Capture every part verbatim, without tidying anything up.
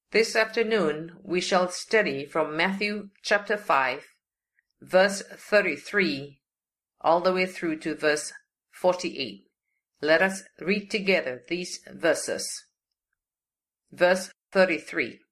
This afternoon we shall study from Matthew chapter five, verse thirty-three, all the way through to verse forty-eight. Let us read together these verses. Verse thirty-three.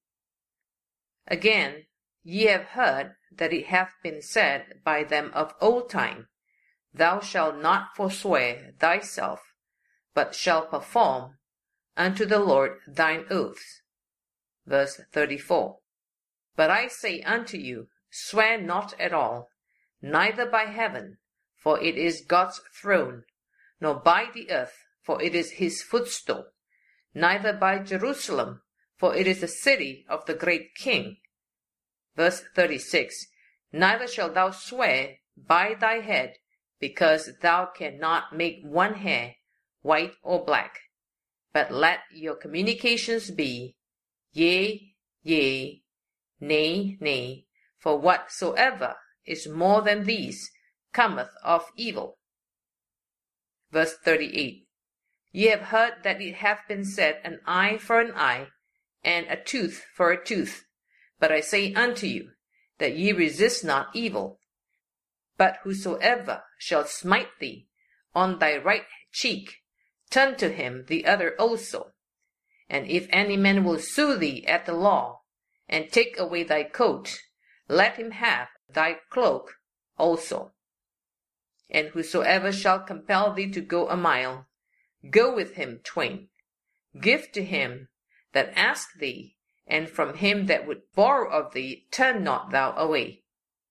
Again, ye have heard that it hath been said by them of old time, Thou shalt not forswear thyself, but shalt perform unto the Lord thine oaths. Verse thirty-four. But I say unto you, swear not at all, neither by heaven, for it is God's throne, nor by the earth, for it is his footstool, neither by Jerusalem, for it is the city of the great King. Verse thirty-six. Neither shalt thou swear by thy head, because thou cannot make one hair white or black. But let your communications be yea, yea, nay, nay, for whatsoever is more than these cometh of evil. Verse thirty-eight. Ye have heard that it hath been said, An eye for an eye, and a tooth for a tooth. But I say unto you, that ye resist not evil. But whosoever shall smite thee on thy right cheek, turn to him the other also. And if any man will sue thee at the law, and take away thy coat, let him have thy cloak also. And whosoever shall compel thee to go a mile, go with him twain. Give to him that asked thee, and from him that would borrow of thee turn not thou away.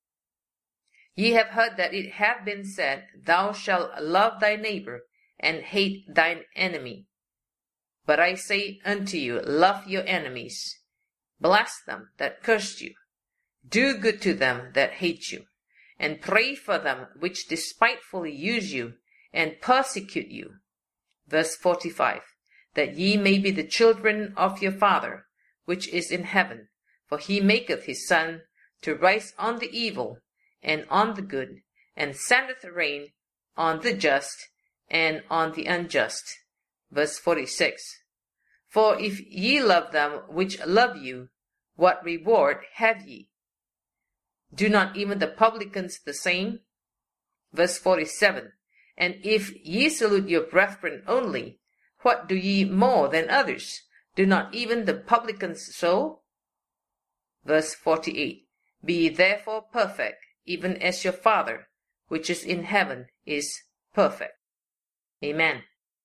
Ye have heard that it hath been said, Thou shalt love thy neighbor, and hate thine enemy. But I say unto you, love your enemies, bless them that curse you, do good to them that hate you, and pray for them which despitefully use you, and persecute you. Verse forty-five. That ye may be the children of your Father, which is in heaven, for he maketh his sun to rise on the evil and on the good, and sendeth rain on the just and on the unjust. Verse forty-six. For if ye love them which love you, what reward have ye? Do not even the publicans the same? Verse forty-seven. And if ye salute your brethren only, what do ye more than others? Do not even the publicans so? Verse forty-eight. Be ye therefore perfect, even as your Father, which is in heaven, is perfect. Amen.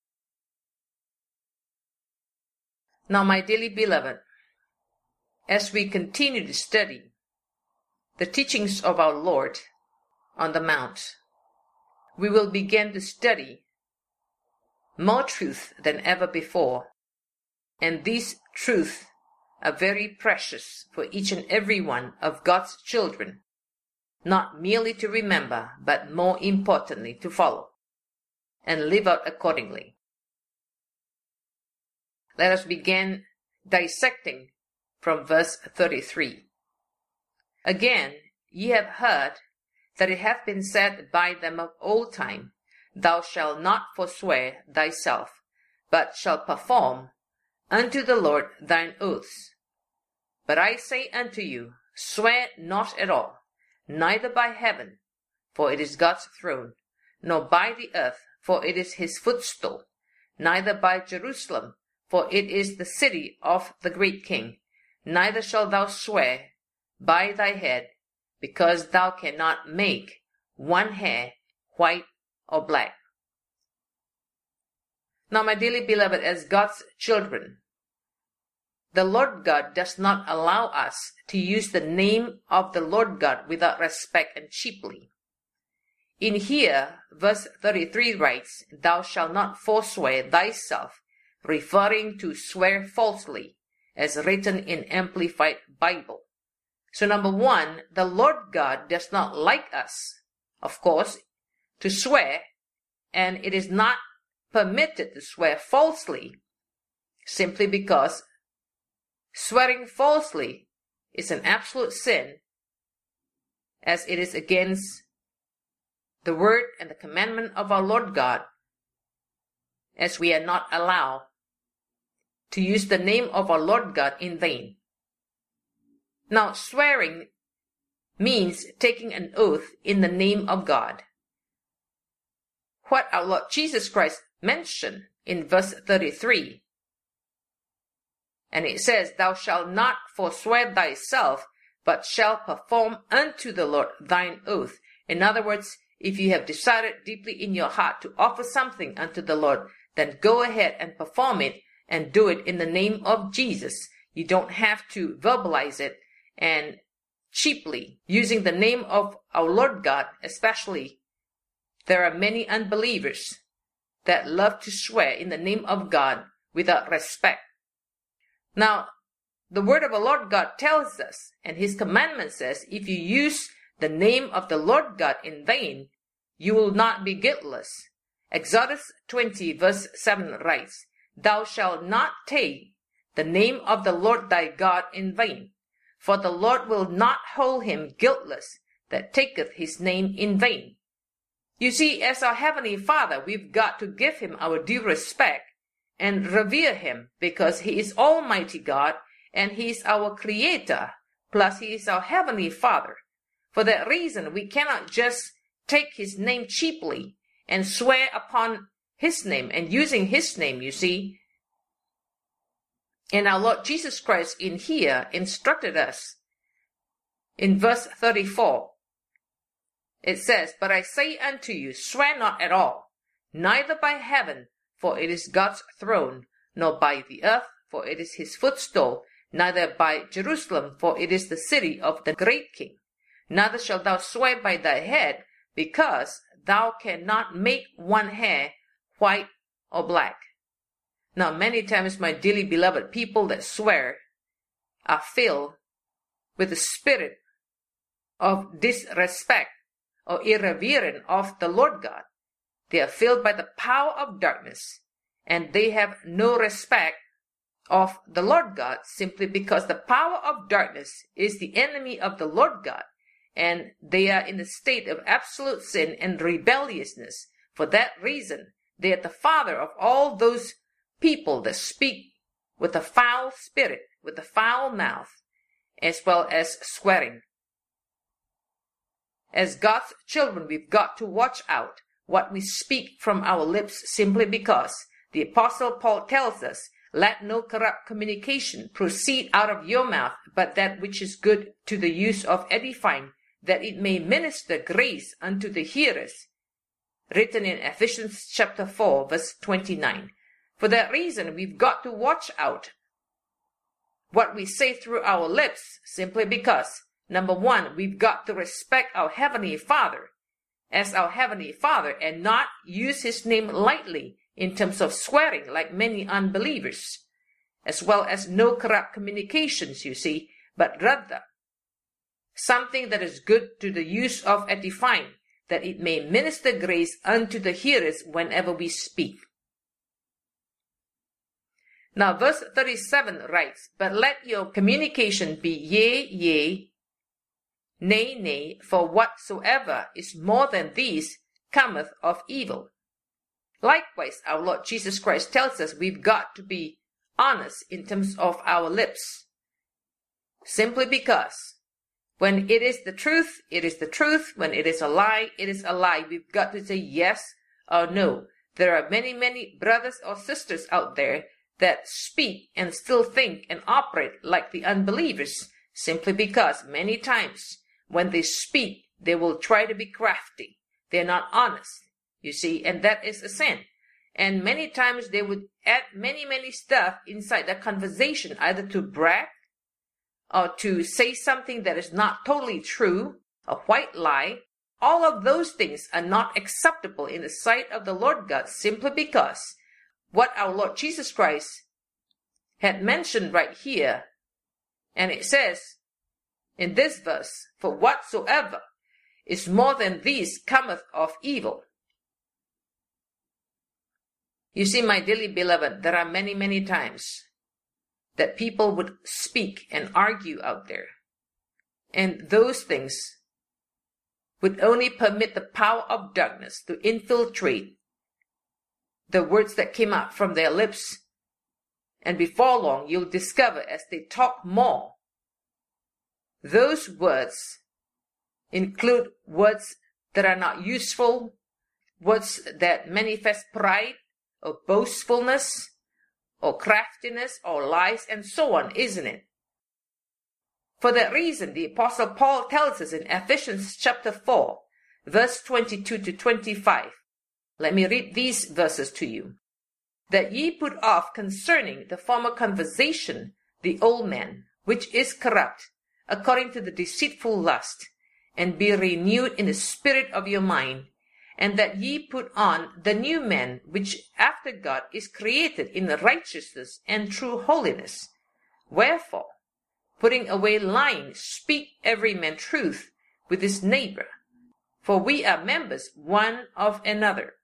Now, my dearly beloved, as we continue to study the teachings of our Lord on the Mount, we will begin to study more truth than ever before. And these truths are very precious for each and every one of God's children, not merely to remember, but more importantly to follow and live out accordingly. Let us begin dissecting from verse thirty-three. Again, ye have heard that it hath been said by them of old time, Thou shalt not forswear thyself, but shalt perform unto the Lord thine oaths. But I say unto you, swear not at all, neither by heaven, for it is God's throne, nor by the earth, for it is his footstool, neither by Jerusalem, for it is the city of the great King. Neither shalt thou swear by thy head, because thou cannot make one hair white or black. Now, my dearly beloved, as God's children, the Lord God does not allow us to use the name of the Lord God without respect and cheaply. In here, verse thirty-three writes, Thou shalt not forswear thyself, referring to swear falsely, as written in Amplified Bible. So number one, the Lord God does not like us, of course, to swear, and it is not permitted to swear falsely, simply because swearing falsely is an absolute sin, as it is against the word and the commandment of our Lord God, as we are not allowed to use the name of our Lord God in vain. Now, swearing means taking an oath in the name of God. What our Lord Jesus Christ mentioned in verse thirty-three. And it says, "Thou shalt not forswear thyself, but shalt perform unto the Lord thine oath." In other words, if you have decided deeply in your heart to offer something unto the Lord, then go ahead and perform it and do it in the name of Jesus. You don't have to verbalize it and cheaply using the name of our Lord God. Especially, there are many unbelievers that love to swear in the name of God without respect. Now, the word of the Lord God tells us, and his commandment says, if you use the name of the Lord God in vain, you will not be guiltless. Exodus twenty verse seven writes, "Thou shalt not take the name of the Lord thy God in vain, for the Lord will not hold him guiltless that taketh his name in vain." You see, as our Heavenly Father, we've got to give him our due respect and revere him, because he is Almighty God and he is our Creator, plus he is our Heavenly Father. For that reason, we cannot just take his name cheaply and swear upon his name and using his name, you see. And our Lord Jesus Christ in here instructed us in verse thirty-four. It says, "But I say unto you, swear not at all, neither by heaven, for it is God's throne, nor by the earth, for it is his footstool, neither by Jerusalem, for it is the city of the great King. Neither shalt thou swear by thy head, because thou cannot make one hair white or black." Now, many times, my dearly beloved, people that swear are filled with the spirit of disrespect or irreverence of the Lord God. They are filled by the power of darkness, and they have no respect of the Lord God, simply because the power of darkness is the enemy of the Lord God, and they are in a state of absolute sin and rebelliousness. For that reason, they are the father of all those people that speak with a foul spirit, with a foul mouth, as well as swearing. As God's children, we've got to watch out what we speak from our lips, simply because the Apostle Paul tells us, "Let no corrupt communication proceed out of your mouth, but that which is good to the use of edifying, that it may minister grace unto the hearers." Written in Ephesians chapter four, verse twenty-nine. For that reason, we've got to watch out what we say through our lips, simply because, number one, we've got to respect our Heavenly Father as our Heavenly Father and not use his name lightly in terms of swearing like many unbelievers, as well as no corrupt communications, you see, but rather something that is good to the use of edifying, that it may minister grace unto the hearers whenever we speak. Now, verse thirty-seven writes, "But let your communication be yea, yea, nay, nay, for whatsoever is more than these cometh of evil." Likewise, our Lord Jesus Christ tells us we've got to be honest in terms of our lips, simply because when it is the truth, it is the truth. When it is a lie, it is a lie. We've got to say yes or no. There are many, many brothers or sisters out there that speak and still think and operate like the unbelievers, simply because many times when they speak, they will try to be crafty. They're not honest, you see, and that is a sin. And many times they would add many, many stuff inside the conversation, either to brag or to say something that is not totally true, a white lie. All of those things are not acceptable in the sight of the Lord God, simply because what our Lord Jesus Christ had mentioned right here, and it says in this verse, "For whatsoever is more than these cometh of evil." You see, my dearly beloved, there are many, many times that people would speak and argue out there, and those things would only permit the power of darkness to infiltrate the words that came out from their lips. And before long, you'll discover as they talk more, those words include words that are not useful, words that manifest pride or boastfulness or craftiness or lies and so on, isn't it? For that reason, the Apostle Paul tells us in Ephesians chapter four, verse twenty-two to twenty-five, let me read these verses to you, that ye put off concerning the former conversation the old man, which is corrupt, according to the deceitful lust, and be renewed in the spirit of your mind, and that ye put on the new man, which after God is created in righteousness and true holiness. Wherefore, putting away lying, speak every man truth with his neighbor, for we are members one of another.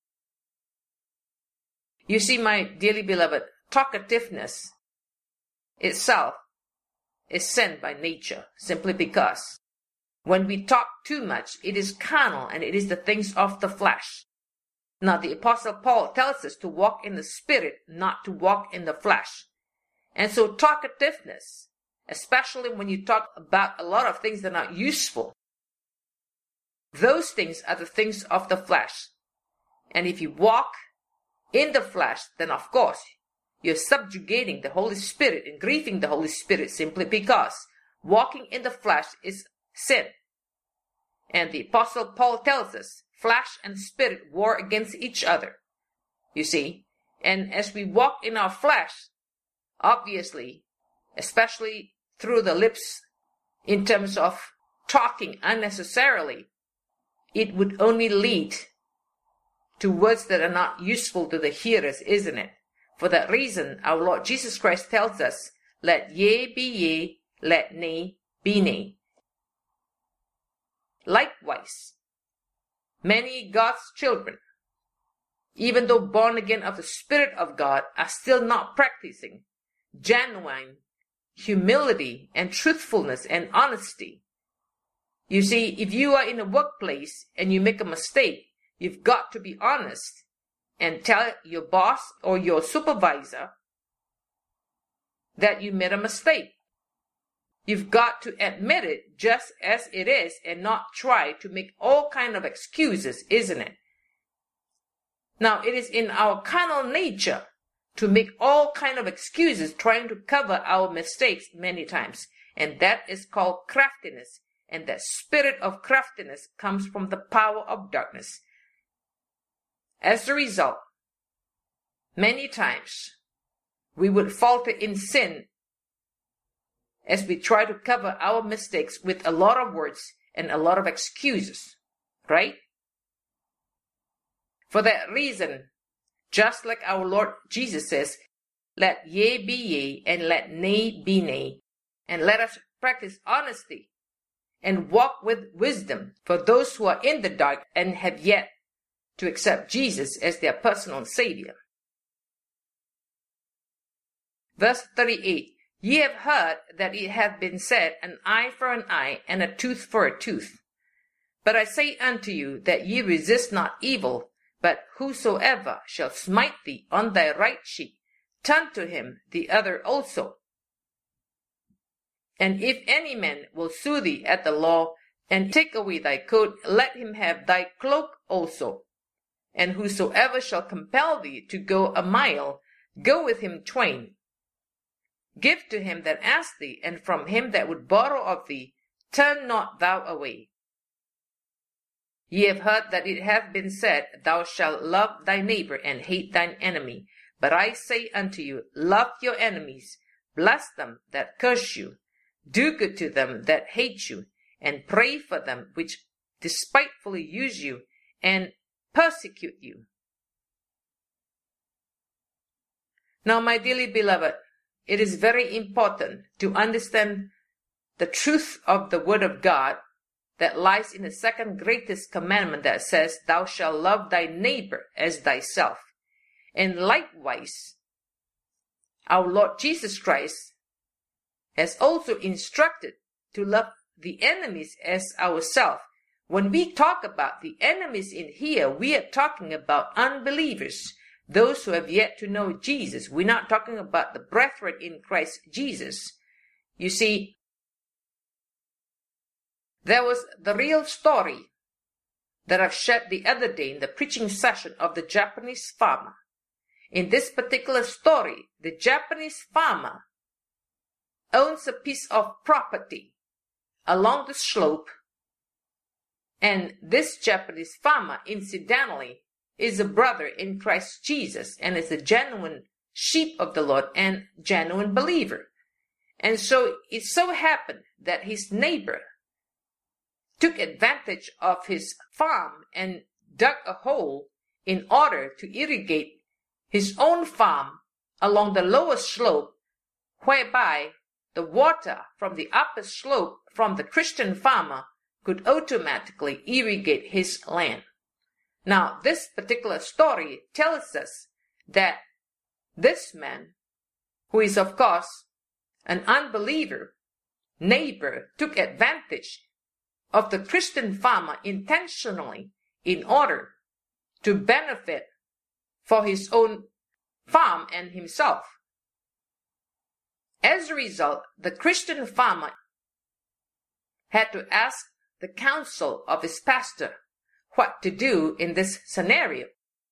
You see, my dearly beloved, talkativeness itself is sin by nature, simply because when we talk too much, it is carnal and it is the things of the flesh. Now, the Apostle Paul tells us to walk in the Spirit, not to walk in the flesh. And so talkativeness, especially when you talk about a lot of things that are not useful, those things are the things of the flesh. And if you walk in the flesh, then of course, you're subjugating the Holy Spirit and grieving the Holy Spirit, simply because walking in the flesh is sin. And the Apostle Paul tells us, flesh and spirit war against each other. You see, and as we walk in our flesh, obviously, especially through the lips, in terms of talking unnecessarily, it would only lead to words that are not useful to the hearers, isn't it? For that reason, our Lord Jesus Christ tells us, let yea be yea, let nay be nay. Likewise, many God's children, even though born again of the Spirit of God, are still not practicing genuine humility and truthfulness and honesty. You see, if you are in a workplace and you make a mistake, you've got to be honest and tell your boss or your supervisor that you made a mistake. You've got to admit it just as it is and not try to make all kind of excuses, isn't it? Now, it is in our carnal nature to make all kind of excuses, trying to cover our mistakes many times. And that is called craftiness. And that spirit of craftiness comes from the power of darkness. As a result, many times we would falter in sin as we try to cover our mistakes with a lot of words and a lot of excuses, right? For that reason, just like our Lord Jesus says, let yea be yea and let nay be nay, and let us practice honesty and walk with wisdom for those who are in the dark and have yet to accept Jesus as their personal Savior. Verse thirty-eight, ye have heard that it hath been said, an eye for an eye, and a tooth for a tooth. But I say unto you that ye resist not evil, but whosoever shall smite thee on thy right cheek, turn to him the other also. And if any man will sue thee at the law, and take away thy coat, let him have thy cloak also. And whosoever shall compel thee to go a mile, go with him twain. Give to him that asked thee, and from him that would borrow of thee, turn not thou away. Ye have heard that it hath been said, thou shalt love thy neighbor and hate thine enemy. But I say unto you, love your enemies, bless them that curse you, do good to them that hate you, and pray for them which despitefully use you and persecute you. Now, my dearly beloved, it is very important to understand the truth of the Word of God that lies in the second greatest commandment that says, thou shalt love thy neighbor as thyself. And likewise, our Lord Jesus Christ has also instructed to love the enemies as ourselves. When we talk about the enemies in here, we are talking about unbelievers, those who have yet to know Jesus. We're not talking about the brethren in Christ Jesus. You see, There was the real story that I've shared the other day in the preaching session of the Japanese farmer. In this particular story, the Japanese farmer owns a piece of property along the slope, and this Japanese farmer, incidentally, is a brother in Christ Jesus and is a genuine sheep of the Lord and genuine believer. And so it so happened that his neighbor took advantage of his farm and dug a hole in order to irrigate his own farm along the lower slope, whereby the water from the upper slope from the Christian farmer could automatically irrigate his land. Now, this particular story tells us that this man, who is of course an unbeliever, neighbor, took advantage of the Christian farmer intentionally in order to benefit for his own farm and himself. As a result, the Christian farmer had to ask the counsel of his pastor what to do in this scenario.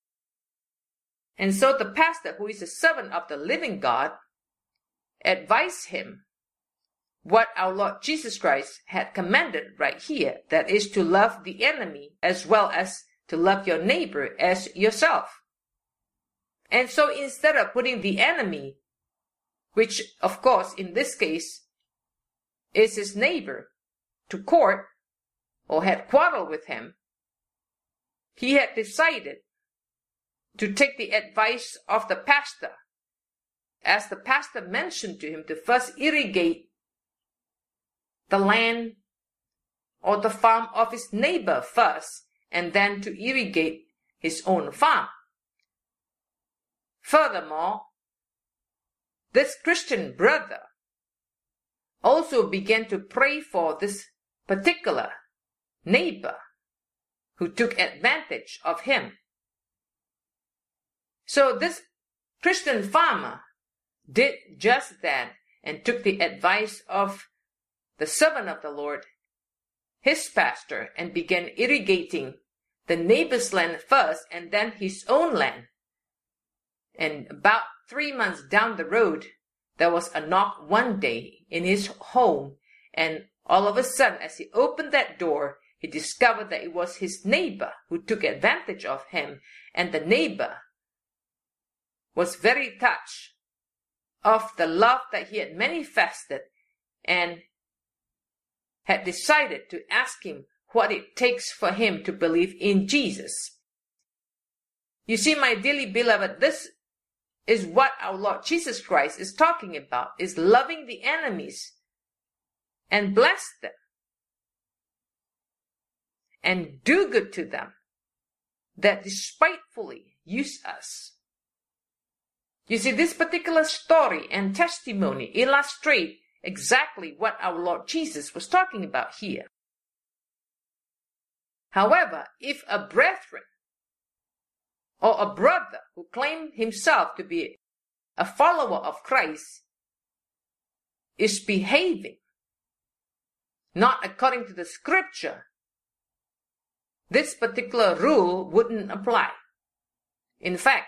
And so the pastor, who is a servant of the living God, advised him what our Lord Jesus Christ had commanded right here, that is to love the enemy as well as to love your neighbor as yourself. And so instead of putting the enemy, which of course in this case is his neighbor, to court or had quarreled with him, he had decided to take the advice of the pastor, as the pastor mentioned to him to first irrigate the land or the farm of his neighbor first, and then to irrigate his own farm. Furthermore, this Christian brother also began to pray for this particular neighbor who took advantage of him. So this Christian farmer did just that and took the advice of the servant of the Lord, his pastor, and began irrigating the neighbor's land first and then his own land. And about three months down the road, there was a knock one day in his home, and all of a sudden, as he opened that door, he discovered that it was his neighbor who took advantage of him, and the neighbor was very touched of the love that he had manifested and had decided to ask him what it takes for him to believe in Jesus. You see, my dearly beloved, this is what our Lord Jesus Christ is talking about, is loving the enemies and bless them and do good to them that despitefully use us. You see, this particular story and testimony illustrate exactly what our Lord Jesus was talking about here. However, if a brethren or a brother who claimed himself to be a follower of Christ is behaving not according to the scripture, this particular rule wouldn't apply. In fact,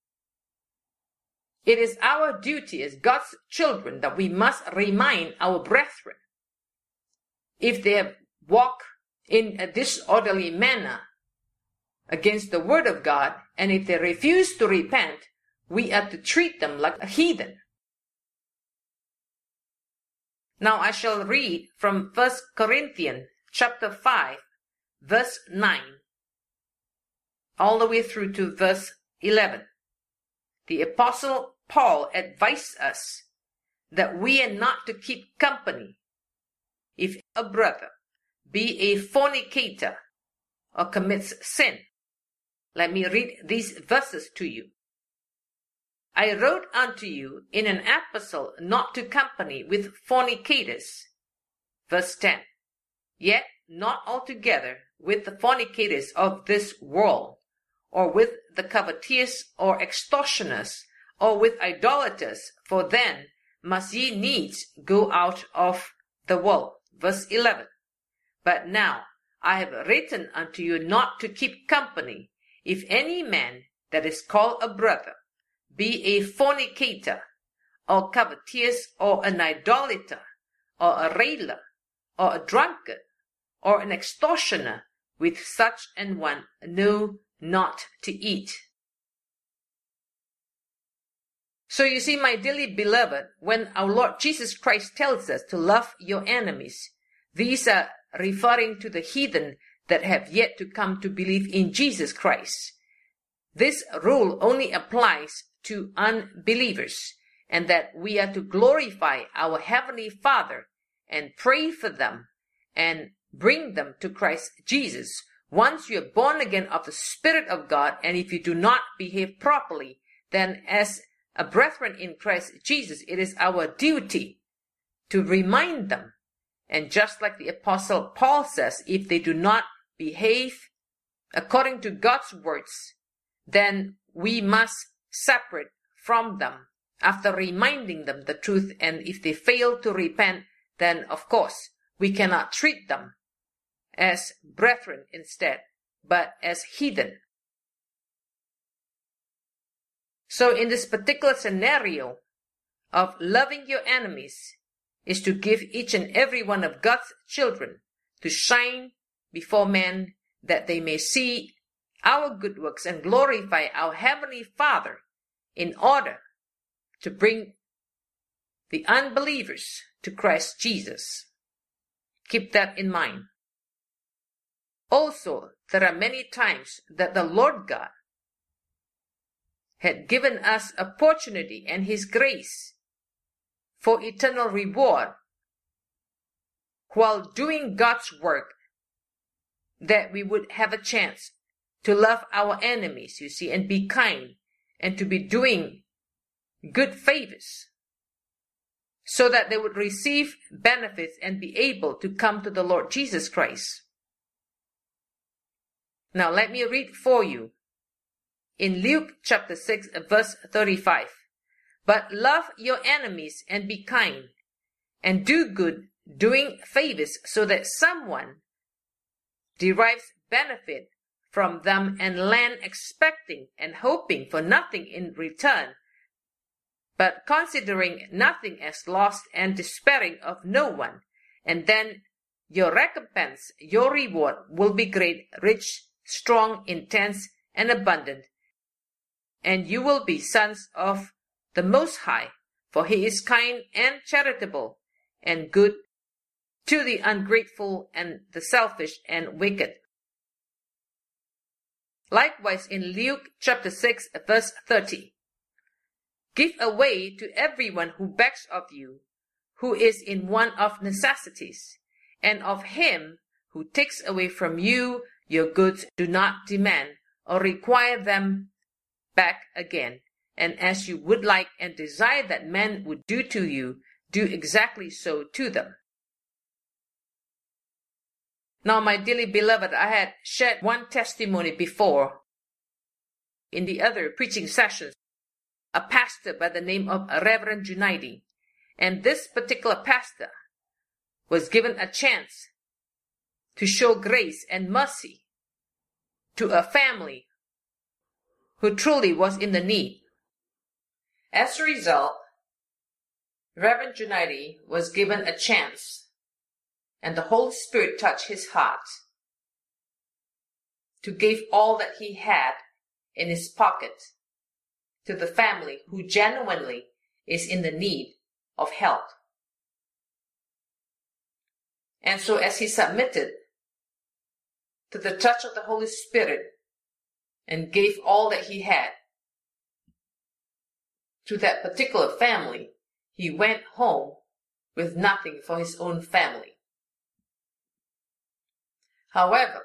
it is our duty as God's children that we must remind our brethren, if they have walked in a disorderly manner against the word of God, and if they refuse to repent, we are to treat them like a heathen. Now I shall read from First Corinthians chapter five, verse nine, all the way through to verse eleven. The Apostle Paul advised us that we are not to keep company if a brother be a fornicator or commits sin. Let me read these verses to you. I wrote unto you in an epistle not to company with fornicators. Verse ten. Yet not altogether with the fornicators of this world, or with the covetous or extortioners, or with idolaters, for then must ye needs go out of the world. Verse eleven. But now I have written unto you not to keep company, if any man that is called a brother be a fornicator, or covetous, or an idolater, or a railer, or a drunkard, or an extortioner. With such an one know not to eat. So you see, my dearly beloved, when our Lord Jesus Christ tells us to love your enemies, these are referring to the heathen that have yet to come to believe in Jesus Christ. This rule only applies to unbelievers, and that we are to glorify our Heavenly Father and pray for them and bring them to Christ Jesus. Once you are born again of the Spirit of God, and if you do not behave properly, then as a brethren in Christ Jesus, it is our duty to remind them. And just like the Apostle Paul says, if they do not behave according to God's words, then we must separate from them after reminding them the truth. And if they fail to repent, then of course we cannot treat them as brethren instead, but as heathen. So in this particular scenario of loving your enemies is to give each and every one of God's children to shine before men, that they may see our good works and glorify our Heavenly Father, in order to bring the unbelievers to Christ Jesus. Keep that in mind. Also, there are many times that the Lord God had given us opportunity and His grace for eternal reward while doing God's work, that we would have a chance to love our enemies, you see, and be kind, and to be doing good favors, so that they would receive benefits and be able to come to the Lord Jesus Christ. Now let me read for you in Luke chapter six, verse thirty-five. But love your enemies and be kind, and do good, doing favors, so that someone derives benefit from them and lend, expecting and hoping for nothing in return, but considering nothing as lost and despairing of no one. And then your recompense, your reward will be great, rich, strong, intense, and abundant. And you will be sons of the Most High, for He is kind and charitable and good to the ungrateful and the selfish and wicked. Likewise in Luke chapter six, verse thirty. Give away to everyone who begs of you, who is in want of necessities, and of him who takes away from you your goods do not demand or require them back again. And as you would like and desire that men would do to you, do exactly so to them. Now, my dearly beloved, I had shared one testimony before in the other preaching sessions, a pastor by the name of Reverend Junaidi. And this particular pastor was given a chance to show grace and mercy to a family who truly was in the need. As a result, Reverend Junaidi was given a chance, and the Holy Spirit touched his heart to give all that he had in his pocket to the family who genuinely is in the need of help. And so as he submitted to the touch of the Holy Spirit and gave all that he had to that particular family, he went home with nothing for his own family. However,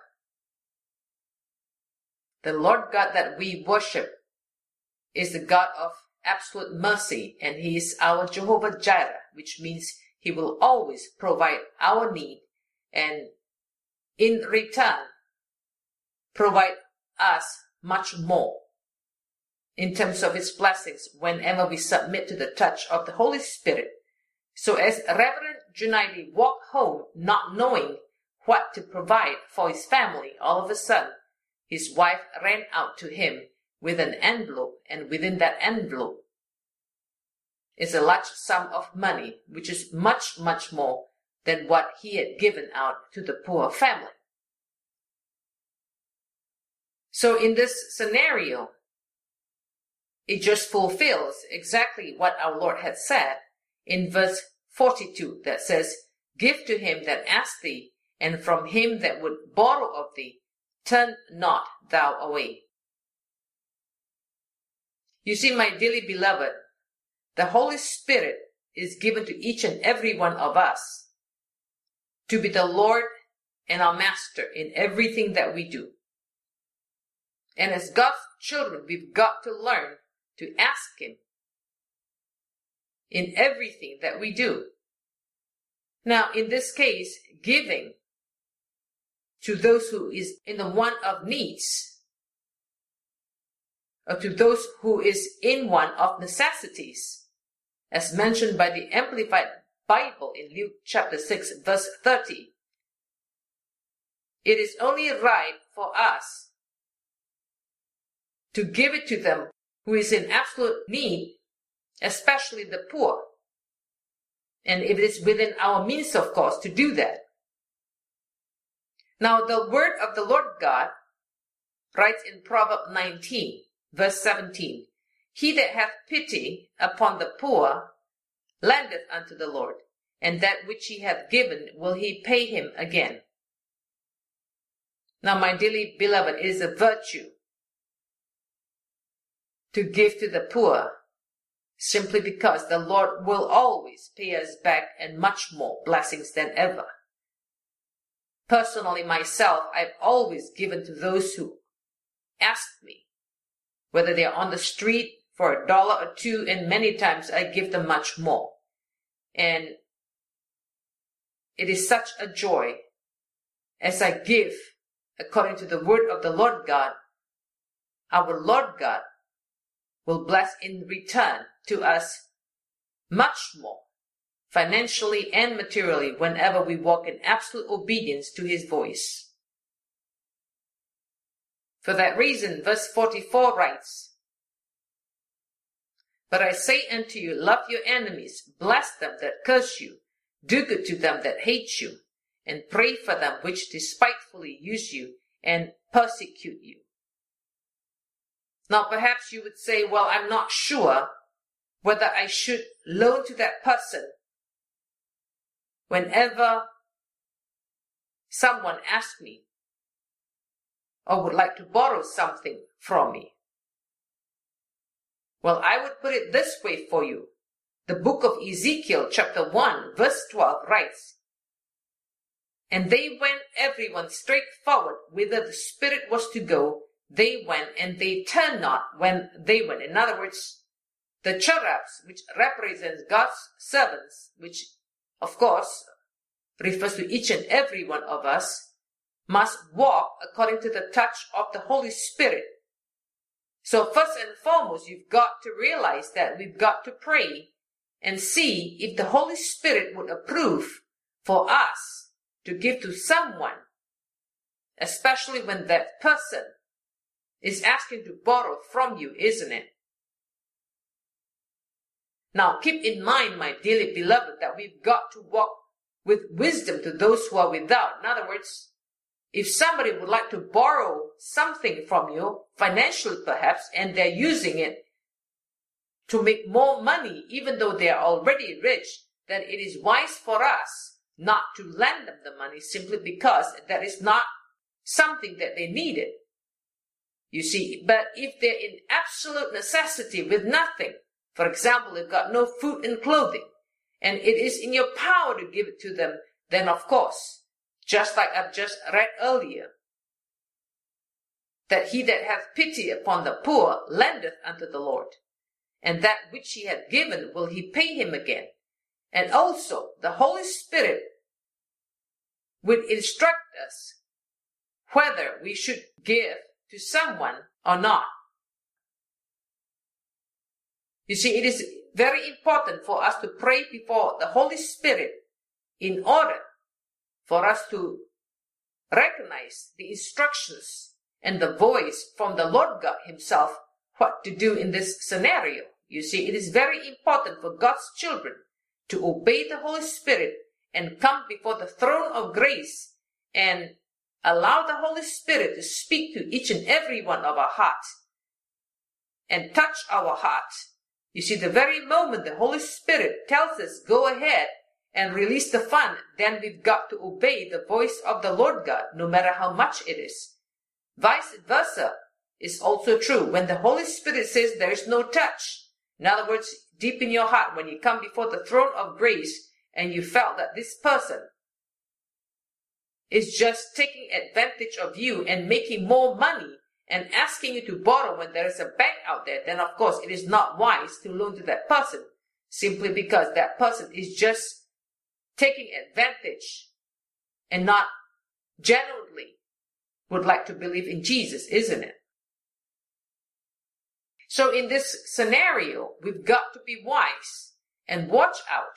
the Lord God that we worship is the God of absolute mercy, and He is our Jehovah Jireh, which means He will always provide our need, and in return provide us much more in terms of His blessings whenever we submit to the touch of the Holy Spirit. So as Reverend Junaidi walked home not knowing what to provide for his family, all of a sudden, his wife ran out to him with an envelope, and within that envelope is a large sum of money, which is much, much more than what he had given out to the poor family. So in this scenario, it just fulfills exactly what our Lord had said in verse forty-two, that says, "Give to him that asked thee, and from him that would borrow of thee, turn not thou away." You see, my dearly beloved, the Holy Spirit is given to each and every one of us to be the Lord and our Master in everything that we do. And as God's children, we've got to learn to ask Him in everything that we do. Now, in this case, giving to those who is in the want of needs, or to those who is in want of necessities, as mentioned by the Amplified Bible in Luke chapter six, verse thirty. It is only right for us to give it to them who is in absolute need, especially the poor. And it is within our means, of course, to do that. Now, the word of the Lord God writes in Proverbs nineteen, verse seventeen, "He that hath pity upon the poor lendeth unto the Lord, and that which he hath given will he pay him again." Now, my dearly beloved, it is a virtue to give to the poor, simply because the Lord will always pay us back and much more blessings than ever. Personally, myself, I've always given to those who asked me, whether they are on the street for a dollar or two, and many times I give them much more. And it is such a joy as I give according to the word of the Lord God. Our Lord God will bless in return to us much more, financially and materially, whenever we walk in absolute obedience to His voice. For that reason, verse forty-four writes, "But I say unto you, love your enemies, bless them that curse you, do good to them that hate you, and pray for them which despitefully use you and persecute you." Now perhaps you would say, well, I'm not sure whether I should loan to that person whenever someone asks me or would like to borrow something from me. Well, I would put it this way for you. The book of Ezekiel chapter one verse twelve writes, "And they went everyone straight forward whither the Spirit was to go. They went, and they turned not when they went." In other words, the cherubs, which represents God's servants, which of course refers to each and every one of us, must walk according to the touch of the Holy Spirit. So first and foremost, you've got to realize that we've got to pray and see if the Holy Spirit would approve for us to give to someone, especially when that person is asking to borrow from you, isn't it? Now keep in mind, my dearly beloved, that we've got to walk with wisdom to those who are without. In other words, if somebody would like to borrow something from you, financially perhaps, and they're using it to make more money, even though they are already rich, then it is wise for us not to lend them the money simply because that is not something that they needed. You see, but if they're in absolute necessity with nothing, for example, they've got no food and clothing, and it is in your power to give it to them, then of course, just like I've just read earlier, that he that hath pity upon the poor lendeth unto the Lord, and that which he hath given will he pay him again. And also, the Holy Spirit would instruct us whether we should give to someone or not. You see, it is very important for us to pray before the Holy Spirit in order for us to recognize the instructions and the voice from the Lord God himself what to do in this scenario. You see, it is very important for God's children to obey the Holy Spirit and come before the throne of grace and allow the Holy Spirit to speak to each and every one of our hearts and touch our hearts. You see, the very moment the Holy Spirit tells us, go ahead and release the fund, then we've got to obey the voice of the Lord God, no matter how much it is. Vice versa is also true. When the Holy Spirit says there is no touch, in other words, deep in your heart, when you come before the throne of grace and you felt that this person is just taking advantage of you and making more money and asking you to borrow when there is a bank out there, then of course it is not wise to loan to that person, simply because that person is just taking advantage and not genuinely would like to believe in Jesus, isn't it? So in this scenario, we've got to be wise and watch out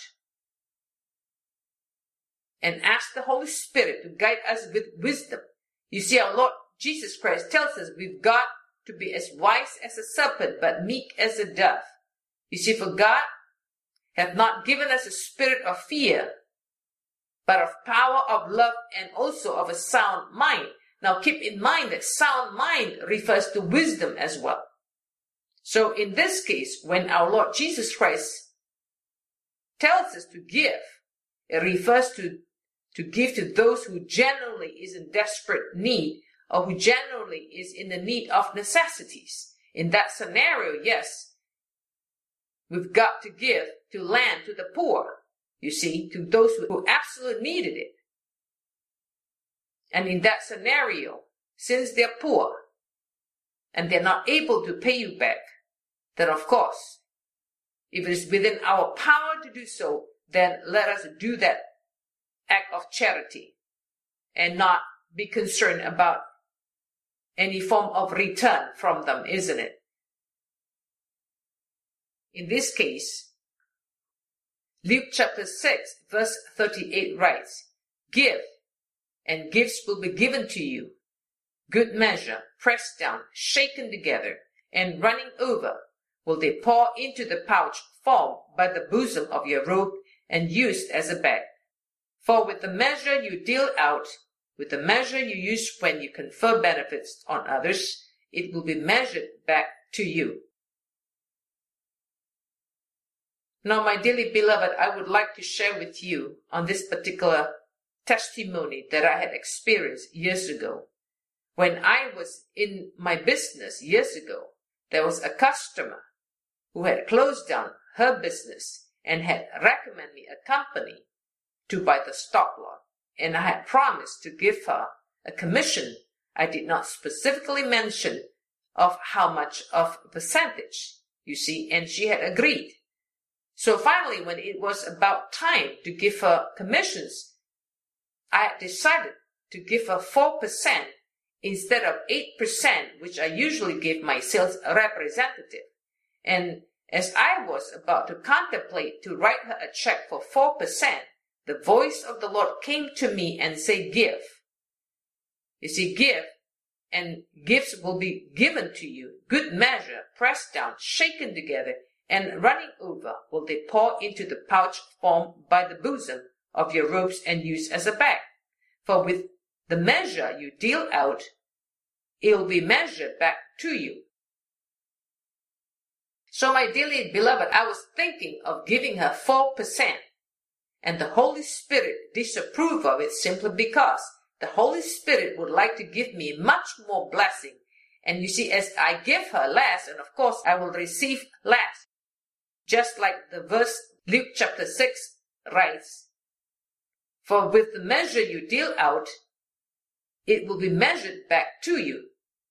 and ask the Holy Spirit to guide us with wisdom. You see, our Lord Jesus Christ tells us we've got to be as wise as a serpent, but meek as a dove. You see, for God hath not given us a spirit of fear, but of power, of love, and also of a sound mind. Now keep in mind that sound mind refers to wisdom as well. So in this case, when our Lord Jesus Christ tells us to give, it refers to, to give to those who genuinely is in desperate need, or who genuinely is in the need of necessities. In that scenario, yes, we've got to give to land to the poor, you see, to those who absolutely needed it. And in that scenario, since they're poor and they're not able to pay you back, then of course, if it is within our power to do so, then let us do that act of charity and not be concerned about any form of return from them, isn't it? In this case, Luke chapter six, verse thirty-eight writes, give, and gifts will be given to you. Good measure, pressed down, shaken together, and running over, will they pour into the pouch formed by the bosom of your robe and used as a bag. For with the measure you deal out, with the measure you use when you confer benefits on others, it will be measured back to you. Now, my dearly beloved, I would like to share with you on this particular testimony that I had experienced years ago. When I was in my business years ago, there was a customer who had closed down her business and had recommended me a company to buy the stock lot. And I had promised to give her a commission. I did not specifically mention of how much of percentage, you see, and she had agreed. So finally, when it was about time to give her commissions, I had decided to give her four percent instead of eight percent, which I usually give my sales representative. And as I was about to contemplate to write her a check for four percent, the voice of the Lord came to me and said, give. You see, give, and gifts will be given to you. Good measure, pressed down, shaken together, and running over will they pour into the pouch formed by the bosom of your robes and used as a bag. For with the measure you deal out, it will be measured back to you. So my dearly beloved, I was thinking of giving her four percent. And the Holy Spirit disapproved of it simply because the Holy Spirit would like to give me much more blessing. And you see, as I give her less, and of course I will receive less. Just like the verse Luke chapter six writes, for with the measure you deal out, it will be measured back to you.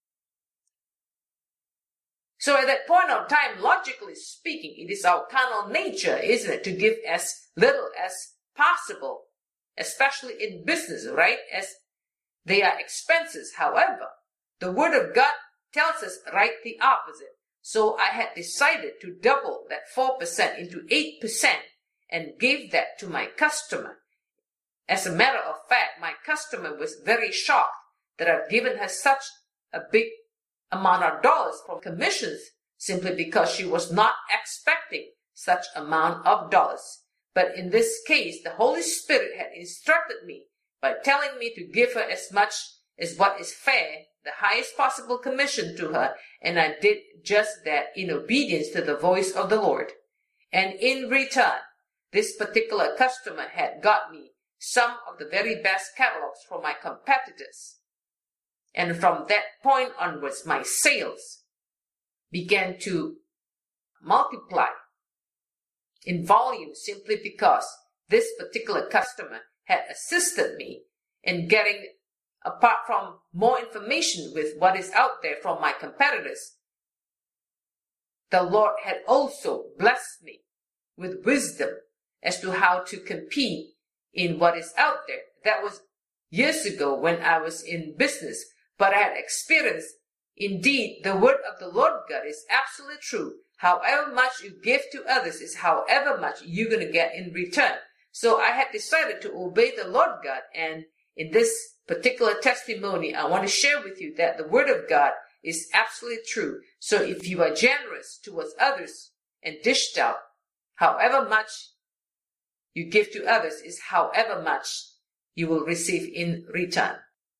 So at that point of time, logically speaking, it is our carnal nature, isn't it, to give as little as possible, especially in business, right, as they are expenses. However, the Word of God tells us right the opposite. So I had decided to double that four percent into eight percent and gave that to my customer. As a matter of fact, my customer was very shocked that I'd given her such a big amount of dollars from commissions simply because she was not expecting such amount of dollars. But in this case, the Holy Spirit had instructed me by telling me to give her as much as what is fair, the highest possible commission to her, and I did just that in obedience to the voice of the Lord. And in return, this particular customer had got me some of the very best catalogs from my competitors. And from that point onwards, my sales began to multiply in volume simply because this particular customer had assisted me in getting, apart from more information with what is out there from my competitors, the Lord had also blessed me with wisdom as to how to compete in what is out there. That was years ago when I was in business, but I had experienced, indeed, the word of the Lord God is absolutely true. However much you give to others is however much you're going to get in return. So I had decided to obey the Lord God, and in this particular testimony, I want to share with you that the word of God is absolutely true. So if you are generous towards others and dished out, however much you give to others is however much you will receive in return.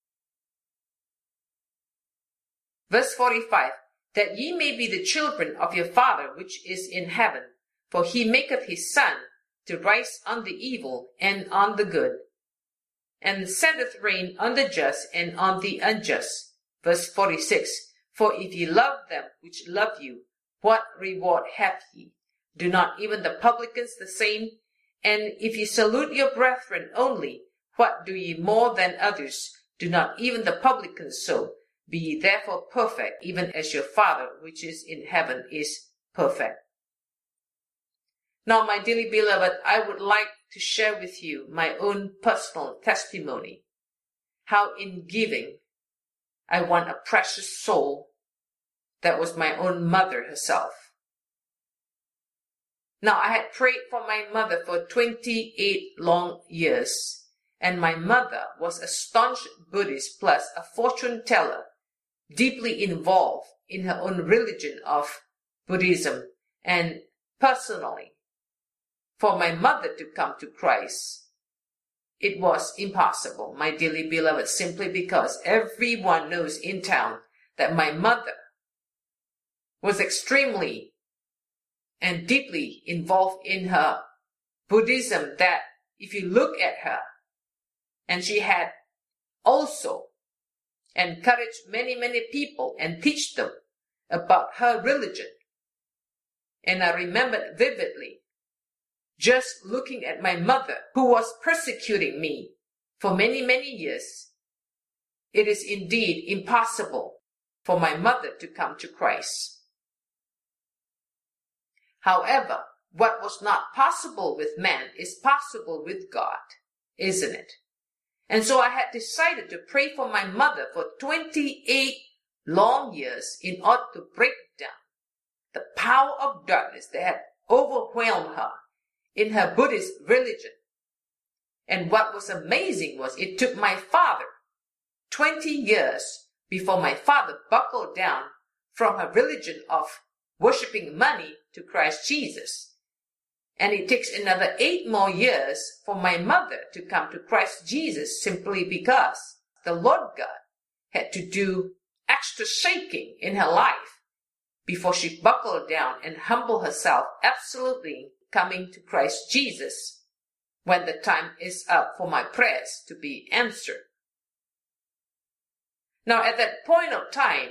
Verse forty-five, that ye may be the children of your Father which is in heaven, for he maketh his sun to rise on the evil and on the good, and sendeth rain on the just and on the unjust. Verse forty-six, for if ye love them which love you, what reward have ye? Do not even the publicans the same? And if ye salute your brethren only, what do ye more than others? Do not even the publicans so? Be ye therefore perfect, even as your Father which is in heaven is perfect. Now, my dearly beloved, I would like to share with you my own personal testimony, how in giving I won a precious soul that was my own mother herself. Now, I had prayed for my mother for twenty-eight long years, and my mother was a staunch Buddhist plus a fortune teller, deeply involved in her own religion of Buddhism. And personally, for my mother to come to Christ, it was impossible, my dearly beloved, simply because everyone knows in town that my mother was extremely and deeply involved in her Buddhism, that if you look at her, and she had also encouraged many, many people and teach them about her religion. And I remembered vividly just looking at my mother, who was persecuting me for many, many years. It is indeed impossible for my mother to come to Christ. However, what was not possible with man is possible with God, isn't it? And so I had decided to pray for my mother for twenty-eight long years in order to break down the power of darkness that had overwhelmed her in her Buddhist religion. And what was amazing was it took my father twenty years before my father buckled down from her religion of worshipping money to Christ Jesus. And it takes another eight more years for my mother to come to Christ Jesus, simply because the Lord God had to do extra shaking in her life before she buckled down and humbled herself, absolutely coming to Christ Jesus when the time is up for my prayers to be answered. Now, at that point of time,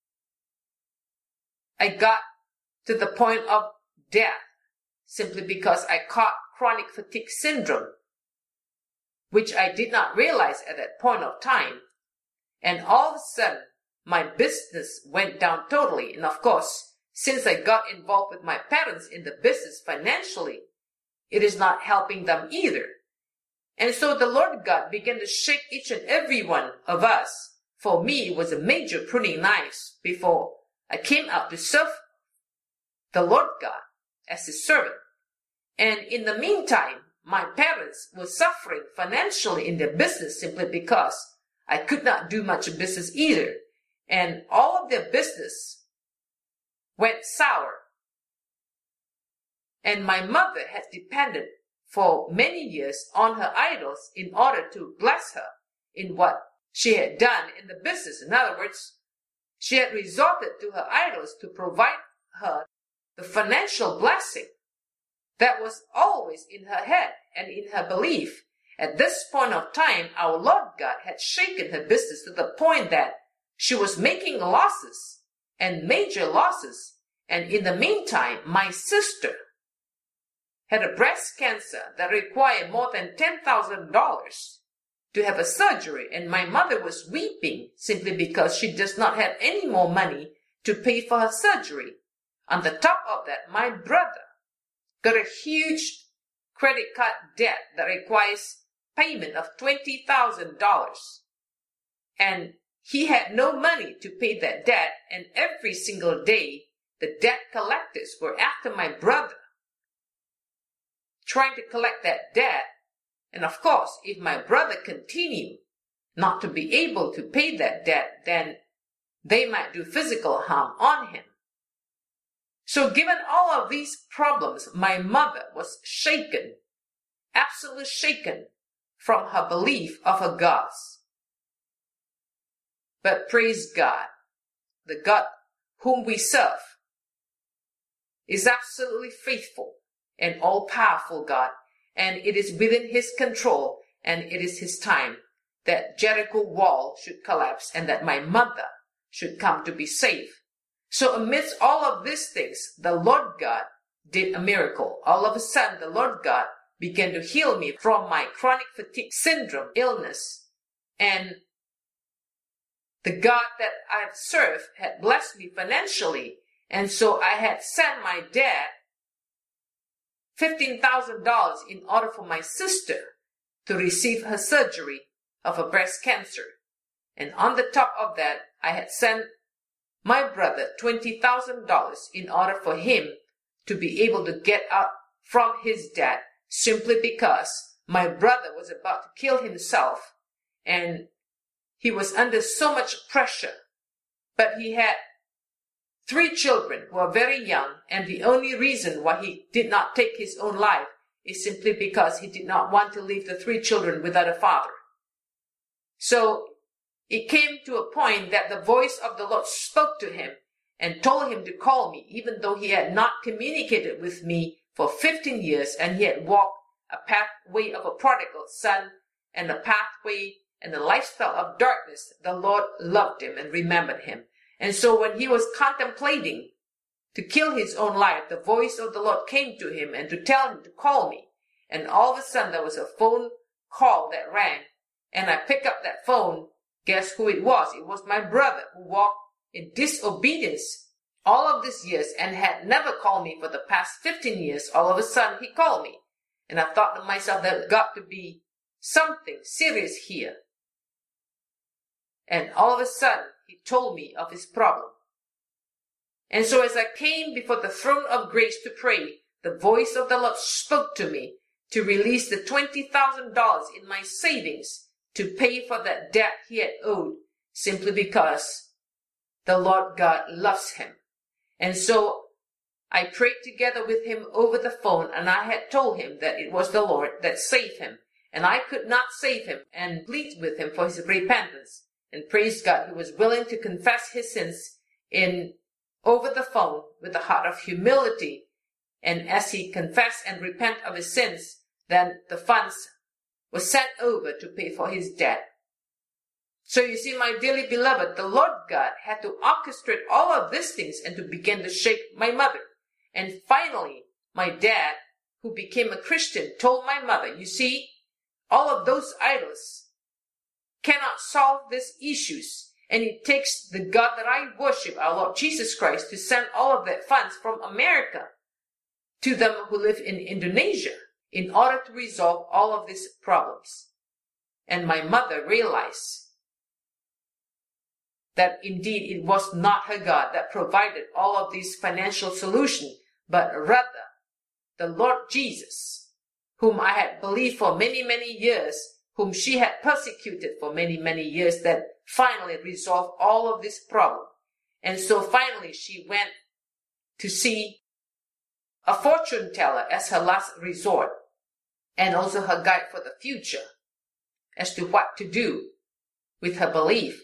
I got to the point of death simply because I caught chronic fatigue syndrome, which I did not realize at that point of time. And all of a sudden, my business went down totally. And of course, since I got involved with my parents in the business financially, it is not helping them either. And so the Lord God began to shake each and every one of us. For me, it was a major pruning knife before I came out to serve the Lord God as his servant. And in the meantime, my parents were suffering financially in their business simply because I could not do much business either. And all of their business went sour. And my mother had depended for many years on her idols in order to bless her in what she had done in the business. In other words, she had resorted to her idols to provide her the financial blessing that was always in her head and in her belief. At this point of time, our Lord God had shaken her business to the point that she was making losses and major losses. And in the meantime, my sister had a breast cancer that required more than ten thousand dollars to have a surgery. And my mother was weeping simply because she does not have any more money to pay for her surgery. On the top of that, my brother got a huge credit card debt that requires payment of twenty thousand dollars. And he had no money to pay that debt, and every single day the debt collectors were after my brother, trying to collect that debt. And of course, if my brother continued not to be able to pay that debt, then they might do physical harm on him. So given all of these problems, my mother was shaken, absolutely shaken from her belief of her gods. But praise God, the God whom we serve is absolutely faithful and all-powerful God, and it is within His control, and it is His time that Jericho wall should collapse and that my mother should come to be saved. So amidst all of these things, the Lord God did a miracle. All of a sudden, the Lord God began to heal me from my chronic fatigue syndrome illness. And the God that I have served had blessed me financially. And so I had sent my dad fifteen thousand dollars in order for my sister to receive her surgery of a breast cancer. And on the top of that, I had sent my brother twenty thousand dollars in order for him to be able to get out from his debt, simply because my brother was about to kill himself and he was under so much pressure. But he had three children who are very young, and the only reason why he did not take his own life is simply because he did not want to leave the three children without a father. So it came to a point that the voice of the Lord spoke to him and told him to call me, even though he had not communicated with me for fifteen years, and he had walked a pathway of a prodigal son and a pathway and a lifestyle of darkness. The Lord loved him and remembered him. And so when he was contemplating to kill his own life, the voice of the Lord came to him and to tell him to call me. And all of a sudden there was a phone call that rang, and I picked up that phone. Guess who it was? It was my brother, who walked in disobedience all of these years and had never called me for the past fifteen years. All of a sudden he called me, and I thought to myself, there's got to be something serious here. And all of a sudden he told me of his problem. And so as I came before the throne of grace to pray, the voice of the Lord spoke to me to release the twenty thousand dollars in my savings to pay for that debt he had owed, simply because the Lord God loves him. And so I prayed together with him over the phone, and I had told him that it was the Lord that saved him, and I could not save him, and plead with him for his repentance. And praise God, he was willing to confess his sins in over the phone with a heart of humility. And as he confessed and repent of his sins, then the funds were sent over to pay for his debt. So you see, my dearly beloved, the Lord God had to orchestrate all of these things and to begin to shake my mother. And finally, my dad, who became a Christian, told my mother, you see, all of those idols cannot solve these issues. And it takes the God that I worship, our Lord Jesus Christ, to send all of that funds from America to them who live in Indonesia in order to resolve all of these problems. And my mother realized that indeed it was not her God that provided all of these financial solutions, but rather the Lord Jesus whom I had believed for many, many years, whom she had persecuted for many, many years, that finally resolved all of this problem. And so finally she went to see a fortune teller as her last resort, and also her guide for the future as to what to do with her belief.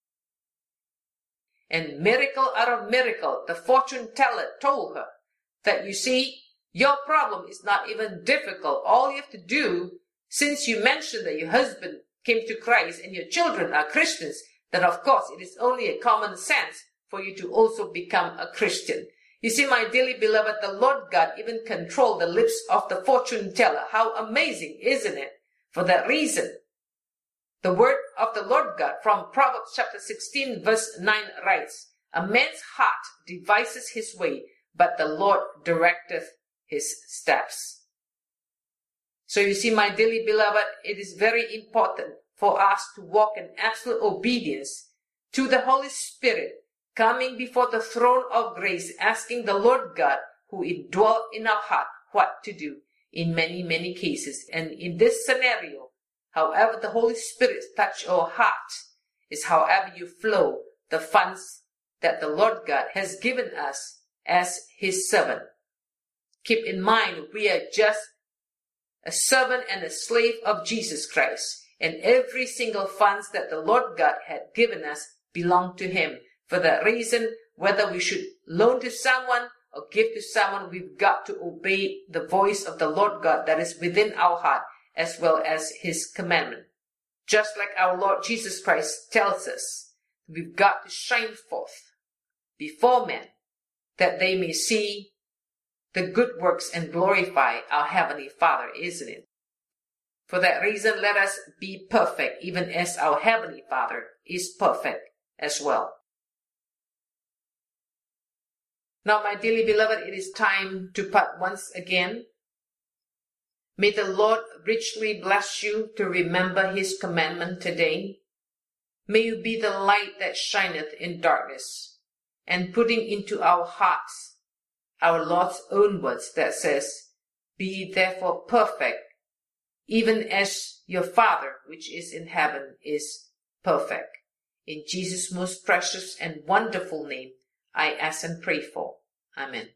And miracle out of miracle, the fortune teller told her that, you see, your problem is not even difficult. All you have to do, since you mentioned that your husband came to Christ and your children are Christians, that of course it is only a common sense for you to also become a Christian. You see, my dearly beloved, the Lord God even controlled the lips of the fortune teller. How amazing, isn't it? For that reason, the word of the Lord God from Proverbs chapter sixteen verse nine writes, a man's heart devises his way, but the Lord directeth his steps. So you see, my dearly beloved, it is very important for us to walk in absolute obedience to the Holy Spirit, coming before the throne of grace, asking the Lord God who indwells in our heart what to do in many, many cases. And in this scenario, however the Holy Spirit touch our heart is however you flow the funds that the Lord God has given us as his servant. Keep in mind, we are just a servant and a slave of Jesus Christ, and every single funds that the Lord God had given us belong to him. For that reason, whether we should loan to someone or give to someone, we've got to obey the voice of the Lord God that is within our heart, as well as his commandment. Just like our Lord Jesus Christ tells us, we've got to shine forth before men, that they may see the good works and glorify our Heavenly Father, isn't it? For that reason, let us be perfect, even as our Heavenly Father is perfect as well. Now, my dearly beloved, it is time to part once again. May the Lord richly bless you to remember his commandment today. May you be the light that shineth in darkness, and putting into our hearts our Lord's own words that says, be ye therefore perfect, even as your Father which is in heaven is perfect. In Jesus' most precious and wonderful name, I ask and pray for. Amen.